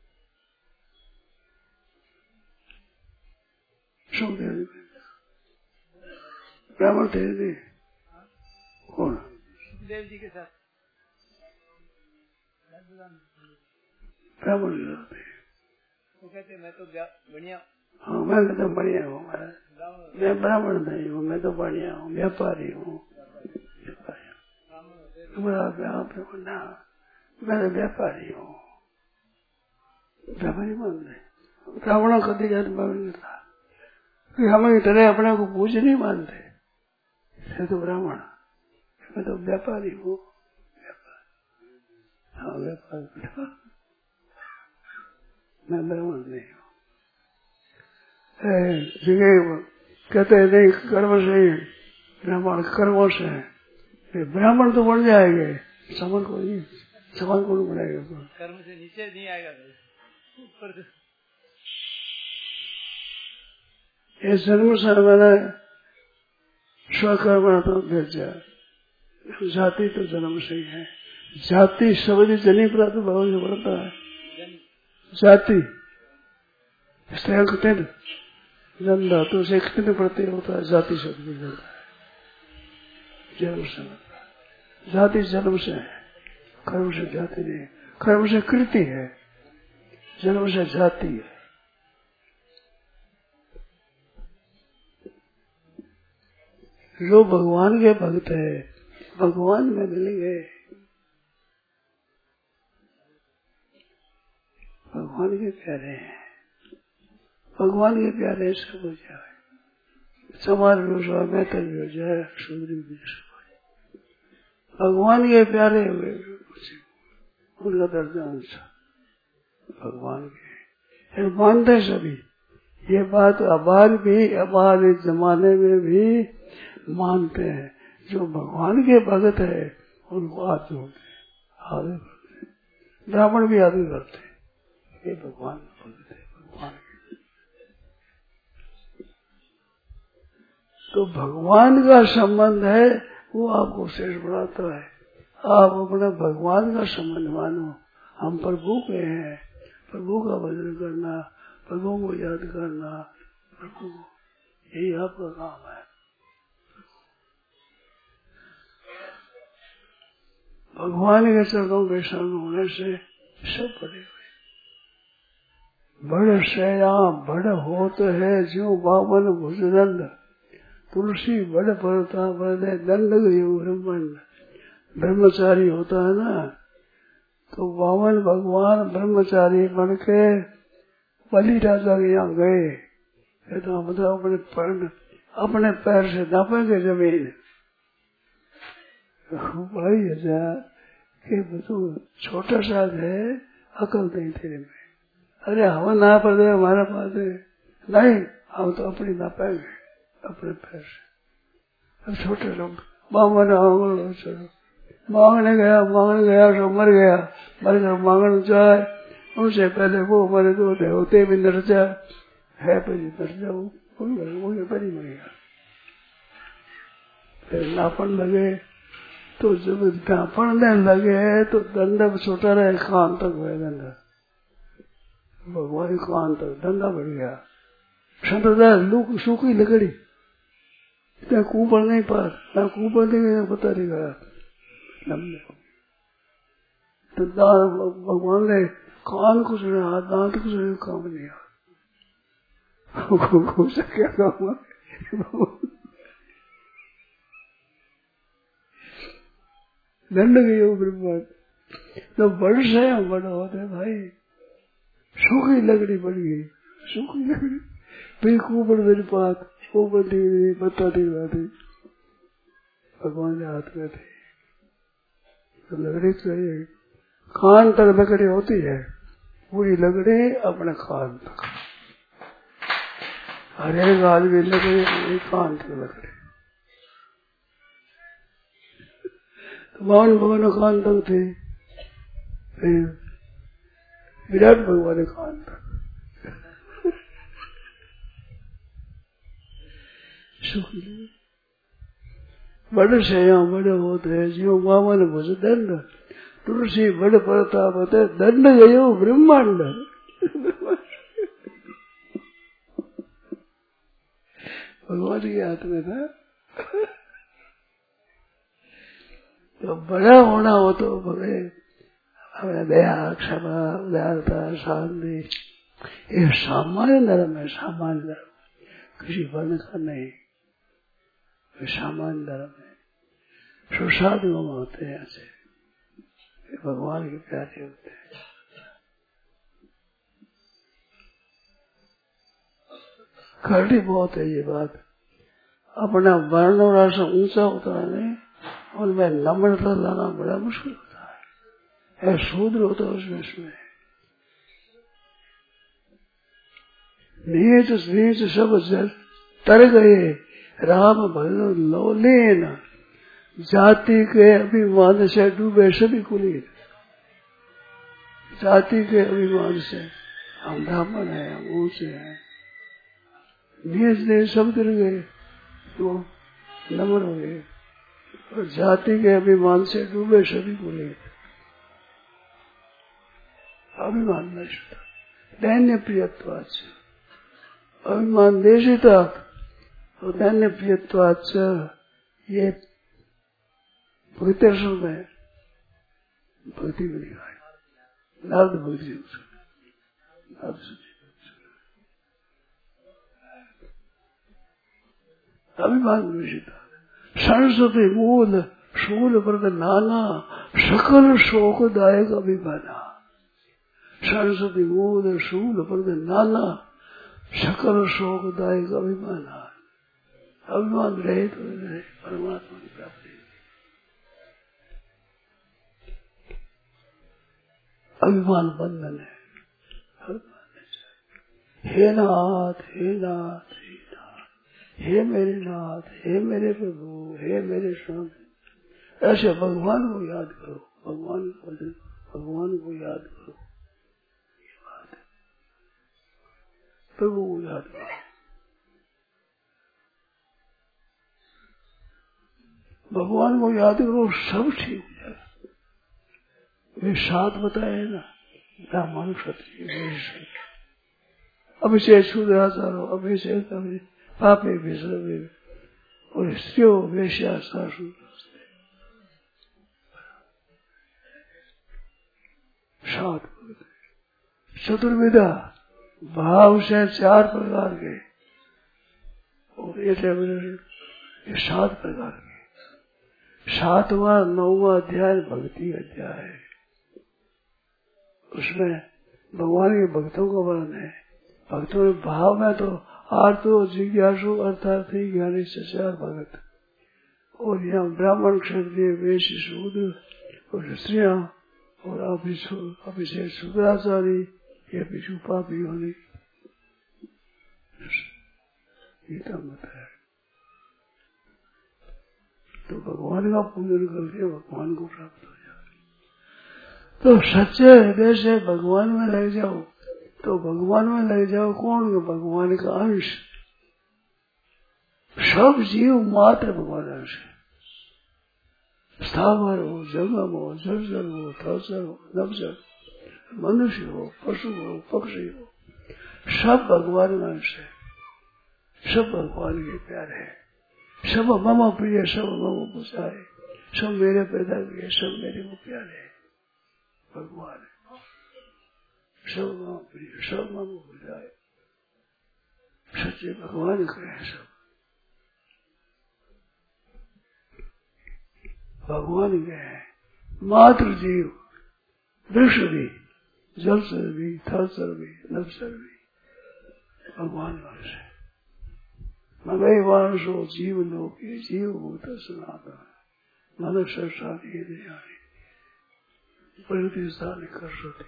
B: सुखदेव जी ब्राह्मण थे। कौन?
D: देव जी के साथ
B: ब्राह्मण
D: वो कहते मैं तो बढ़िया।
B: हाँ मैं तो बढ़िया हूँ, मैं ब्राह्मण नहीं हूँ, मैं तो बढ़िया हूँ, व्यापारी हूँ। मैं तो व्यापारी हूँ, व्यापारी मान रहे। ब्राह्मणों का दिखा नहीं था, हमें तरह अपने को पूछ नहीं मानते, तो ब्राह्मण, मैं तो व्यापारी हूँ, हाँ व्यापारी, मैं ब्राह्मण नहीं हूँ। कहते हैं नहीं कर्म से ब्राह्मण, कर्मों से ब्राह्मण तो बन जाएंगे, समान को नहीं, समान को नहीं बनेगा,
D: कर्म से नीचे नहीं आएगा ऊपर।
B: ये जन्म से मैंने स्वकर्म तो भेजा, जाति तो जन्म से ही है। जाति शब्द जनी प्राप्त भाव से बढ़ता है। जाति जन धातु से कितने प्रत्यय होता है, जाति शब्द भी होता है, जन्म से होता है। जाति जन्म से है, कर्म से जाति नहीं, कर्म से कृति है, जन्म से जाति है। जो भगवान के भक्त है, भगवान में मिलेंगे, भगवान के प्यारे हैं, भगवान के प्यारे सब हो जाए, समाज भी हो जाए, बेहतर भी हो जाए, सुंदरी भी हो जाए, भगवान के प्यारे हुए उनका दर्जा ऊंचा भगवान के मानते सभी। ये बात अबार भी हमारे जमाने में भी मानते हैं। जो भगवान के भगत है उनको आदि होते हैं, आदि करते हैं, ब्राह्मण भी आदि करते हैं, ये भगवान भगत है, भगवान के। तो भगवान का संबंध है वो आपको शेष बढ़ाता है। आप अपना भगवान का संबंध मानो, हम प्रभु के हैं, प्रभु का भजन करना, प्रभु को याद करना, प्रभु यही आपका काम है। भगवान के चरणों के शरण होने से सब बड़े हुए। बड़ शया बड़ होत है जो बावन भुजदंड, तुलसी बड़ परता बड़े दंड ब्रह्मंड। ब्रह्मचारी होता है ना, तो बावन भगवान ब्रह्मचारी बन के बलि राजा के यहाँ गए, तो मतलब अपने पैर से नापेंगे जमीन, भाई ऐसा कि तू छोटा सा है, अकल नहीं तेरे में। अरे हम ना पड़ दे हमारे पास है नहीं, हम तो अपनी ना पाएंगे अपने पैर से। अब छोटे लोग मांगने गया तो मर गया, मर गया मांगने जाए उनसे पहले वो मरे तो होते भी नर जाए है पहले नर जाओ वो पहले मर गया। फिर नापन लगे तो जब नापने लगे तो डंडा छोटा रहे, कान तक हुआ डंडा, भगवान कान तक डंडा बढ़ गया। संतदास सूखी लकड़ी इतना कूपड़ नहीं पार ना कूपड़ नहीं पता नहीं गया तो भगवान ने कान को सुना, दांत को सुना, काम नहीं आया। क्या काम दंड गई ब्रह्मांड तो वर्ष है बड़ा होता है भाई। सूखी लकड़ी पड़ गई, सूखी लकड़ी फिर ऊपर मेरी बात ऊपर बताती बात भगवान ने हाथ में थे तो लकड़ी चाहिए, कान तक लकड़ी होती है, पूरी लकड़ी अपने कान तक, हर एक आदमी लकड़ी कान तक लकड़ी। तो भगवान कान तक थे, फिर विराट भगवान कान तक बड़े से यहाँ बड़े होते हैं जीव मामा ने भूष दंड तुलसी बड़ प्रताप होते दंड गयो ब्रह्मांड। भगवान के हाथ में था। तो बड़ा होना हो तो भले हमें दया क्षमा उदारता शांति ये सामान्य धर्म है, सामान्य धर्म किसी वर्ण का नहीं, सामान्य धर्म है। सुसाधु होते हैं ऐसे भगवान के प्यारे होते हैं। कड़ी बहुत है ये बात, अपना वर्ण और आश्रम ऊंचा होता है नहीं, उनमें नम्रता लाना बड़ा मुश्किल होता है। शूद्र होता है उसमें नीच नीच सब तर गए राम भजन लौलीन, जाति के अभिमान से डूबे सभी कुलीन। जाति के अभिमान से हम ब्राह्मण है, हम ऊंचे हैं, नीच नीच सब तर गए तो नम्र हो गए, और जाति के अभिमान से डूबे सभी कुलीन। अभिमान नष्ट, दैन्य प्रियत्वाच, अभिमान देशिता और दैन्य प्रियत्वाच। ये भक्ति दर्शन में भक्ति में लिखा है, नारद भक्ति अभिमान देशिता। सरस्वती मूल शूल पर नाना सकल शोकदायक अभिमाना। सरस्वती मूल शूल पर नाना सकल शोकदायक अभिमान। अभिमान रहे तो रहे परमात्मा की प्राप्ति। अभिमान बंधन है, हे नाथ हे नाथ हे नाथ, हे मेरे नाथ, हे मेरे प्रभु, हे मेरे स्वामी। ऐसे भगवान को याद करो, भगवान को याद करो, प्रभु को याद करो। भगवान को याद करो, सब ठीक हो जाए। वे 7 बताए ना, ब्राह्मण क्षत्रिय वैश्य, अभिषेक शूद्राचारो अभिषेक पापे विश्रवे और स्त्रियो वेश्या सासु। चतुर्विधा भाव से 4 प्रकार के और ये 7 प्रकार के। 7वां 9वां अध्याय भक्ति अध्याय है, उसमें भगवान के भक्तों का वर्णन है। भक्तों में भाव में तो आर्तो जिज्ञासु अर्थार्थी ज्ञानी सचार भगत, और यहाँ ब्राह्मण क्षत्रिय वैश्य शूद्र और स्त्रियां और अभिषेक शूद्राचारी ये पिछू पापी होने गीता बताया। तो भगवान का पूजन करके भगवान को प्राप्त हो जाए। तो सच्चे हृदय से भगवान में लग जाओ, तो भगवान में लग जाओ कौन? भगवान का अंश। सब जीव मात्र भगवान अंश है। स्थावर हो, जंगम हो, जर्जर हो, थरसर हो, नवजर, मनुष्य हो, पशु हो, पक्षी हो, सब भगवान का अंश है। सब भगवान के प्यारे हैं। सब मम प्रिय, सब मम पूजाए, सब मेरे पैदा किए, सब मेरे को प्यारे हैं। भगवान है सब मम प्रिय, सब मम पूजाए, सच्चे भगवान के हैं सब। भगवान के हैं मात्र जीव, वृक्ष भी, जल सर भी, थल सर भी, नभ सर भी भगवान वंश है। मगई वांशो जीव लोके जीव भूत सनातन मनुष्य सारी प्रगति स्थान कर सकते।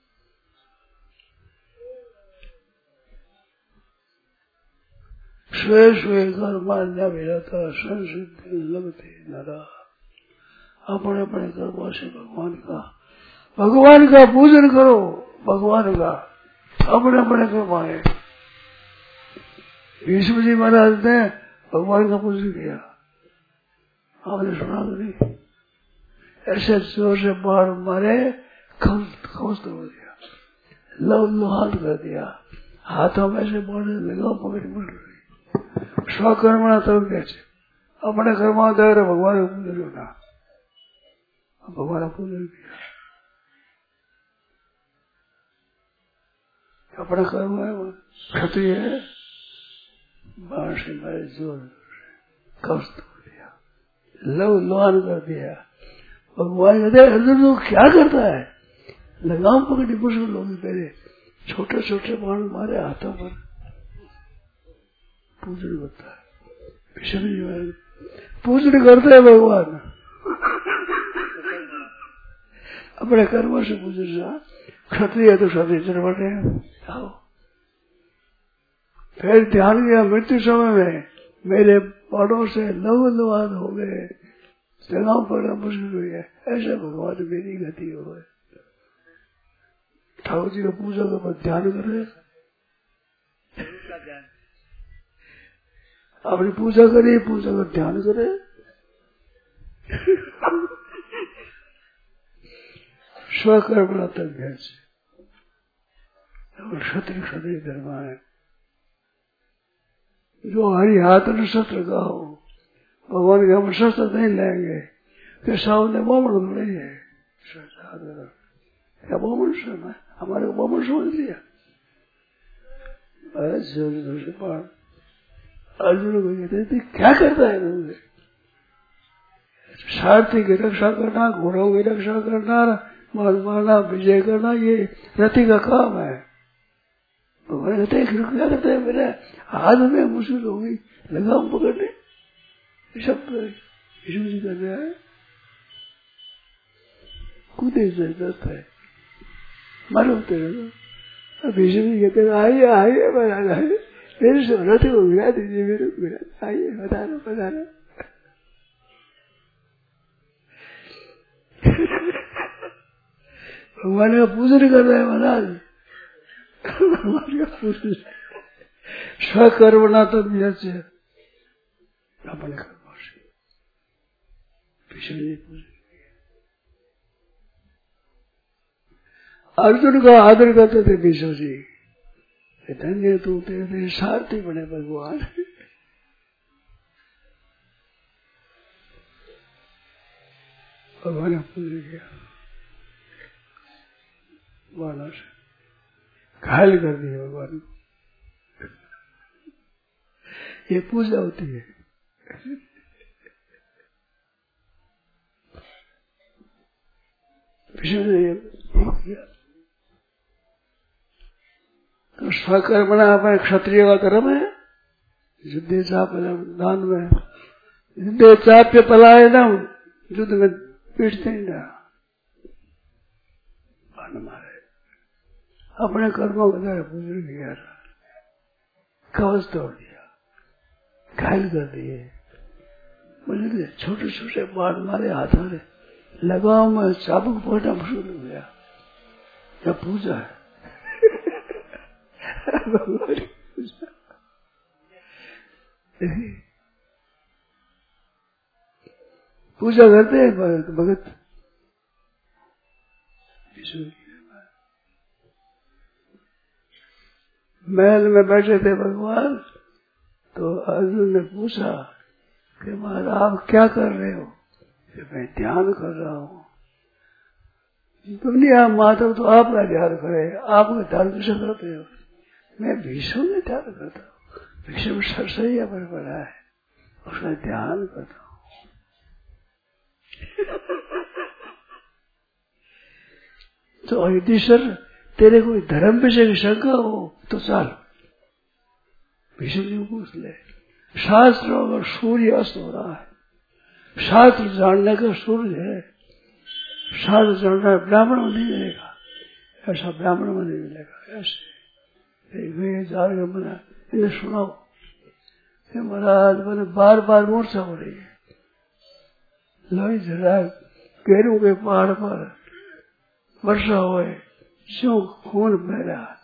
B: स्वे स्वे कर्मान्य विरता संसिद्धि लभते नरा। अपने अपने कर्मों से भगवान का पूजन करो। भगवान का अपने अपने कर्म है। विष्णु जी महाराज ने भगवान का पूजन किया, आपने सुना तो नहीं? ऐसे जोर से बाढ़ मारे, खौस तोड़ दिया, लोहाल कर दिया, हाथों में से बाढ़ लगा, पकड़ मिल रही। स्वकर्मणा तब कैसे अपने कर्मा दे भगवान का पूजन होना। भगवान का पूजन किया, अपना कर्म है, क्षत्रिय है, बाढ़ से मारे जोर कब्ज तोड़ दिया, लोहान कर दिया। भगवान कहते अर्जुन तो क्या करता है? लगाम पकड़ी मुश्किल लोग पहले छोटे छोटे बाण मारे हाथों पर, पूजन करता है। पूजन करते है भगवान अपने कर्मों से पूजन। क्षत्रिय तो क्षत्रिय चरवटे हैं। फिर ध्यान किया मृत्यु समय में मेरे बाणों से लहूलुहान हो गए, लगाम पकड़ना मुश्किल हुई है, ऐसे भगवान मेरी गति हो गए। ठाकुर जी का पूजा के बाद ध्यान करे, अपनी पूजा करे, पूजा का ध्यान करे। स्वकर्मणा तक से क्षत्रिय क्षत्रिय धर्म है। जो हरि हाथ ने शस्त्र का हो, भगवान के हम शस्त्र नहीं लेंगे, फिर सामने बामण नहीं है। क्या बामण सुना? हमारे को बामण समझ लिया। अर्जुन को कहते क्या करता है? सारथी की रक्षा करना, घोड़ों की रक्षा करना, मार मारना, विजय करना, ये रति का काम है। भगवान कहते हैं क्या करते हैं? मेरे हाथ में मुश्किल हो गई, लगाम पकड़ने, सब विष्णु जी कर रहा है। कूदे से दस्त है, मारो तेरे को। विष्णु जी कहते हैं आइए आइए महाराज, आइए मेरे से रथ को गिरा दीजिए, मेरे को गिरा, आइए बताना बताना। भगवान का पूजन कर रहे हैं महाराज, भगवान का पूजन। स्वकर्मणा तब से अपने कर्मों से विष्णु पूजन। अर्जुन का आदर करते थे विष्णु जी, धन्य तू तेरे सारथी बने भगवान। भगवान ने पूजन किया, बाणों से घायल कर दिया भगवान को। ये पूजा होती है। विष्णु ने ये किया। तो स्वकर्मणा अपने क्षत्रिय का धर्म है, युद्धे चाप दान में दे चाप पे पलाए ना युद्ध में पीटते ही ना मारे अपने कर्मों को द्वारा गुजर गया, कवच तोड़ दिया, घायल कर दिए। मुझे छोटे छोटे बाढ़ मारे हाथों में लगाओ में चाबुक पकड़ना मुश्किल हो गया। क्या पूजा है पूजा करते हैं भगत। महल में बैठे थे भगवान, तो अर्जुन ने पूछा कि महाराज आप क्या कर रहे हो? मैं ध्यान कर रहा हूँ। तुम नहीं आप माता तो आपका ध्यान करे, आपका ध्यान किसे करते हो? मैं भीष्म में ध्यान करता हूँ, भीष्म सरसैया पर पड़ा है, उसका ध्यान करता हूँ। तो युधिष्ठिर तेरे कोई धर्म विषय की शंका हो तो चल भीष्म जी को पूछ ले। शास्त्रों में सूर्य अस्त हो रहा है, शास्त्र जानने का सूर्य है, शास्त्र जानना ब्राह्मण में नहीं मिलेगा, ऐसा ब्राह्मण में नहीं मिलेगा। ऐसे जाकर बना इन्हें सुनाओ महाराज मैंने बार बार मूर्छा हो रही है, लोही झरा घेरों के पहाड़ पर वर्षा हुए, क्यों खून बह रहा,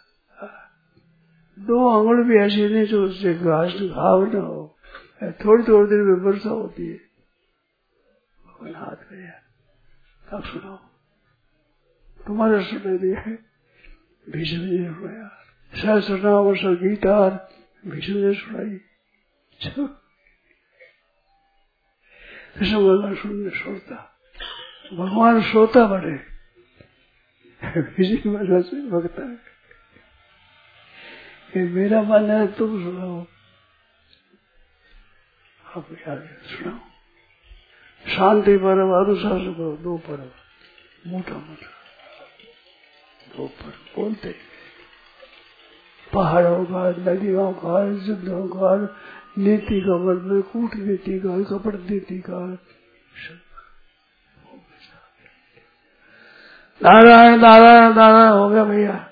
B: 2 आंगुल भी ऐसी नहीं जो उससे घास घाव न हो, थोड़ी थोड़ी देर में वर्षा होती है। हाथ गया, अब सुनाओ तुम्हारा सुनाई दिया है। भीष्म जी ने सुनाया, सहस्रनाम गीता भीष्म जी ने सुनाई। भगवान सुनने सोता, भगवान सोता बड़े भगता है, मेरा मन है तुम सुनाओ, आप आगे सुनाओ। शांति पर्व अनुशासन पर्व 2 पर्व, मोटा मोटा 2 पर्व बोलते, पहाड़ों का, नदियों का, युद्धों का, नीति का, वर्ग कूटनीति का, कपट नीति का। नारायण नारायण नारायण हो गया भैया।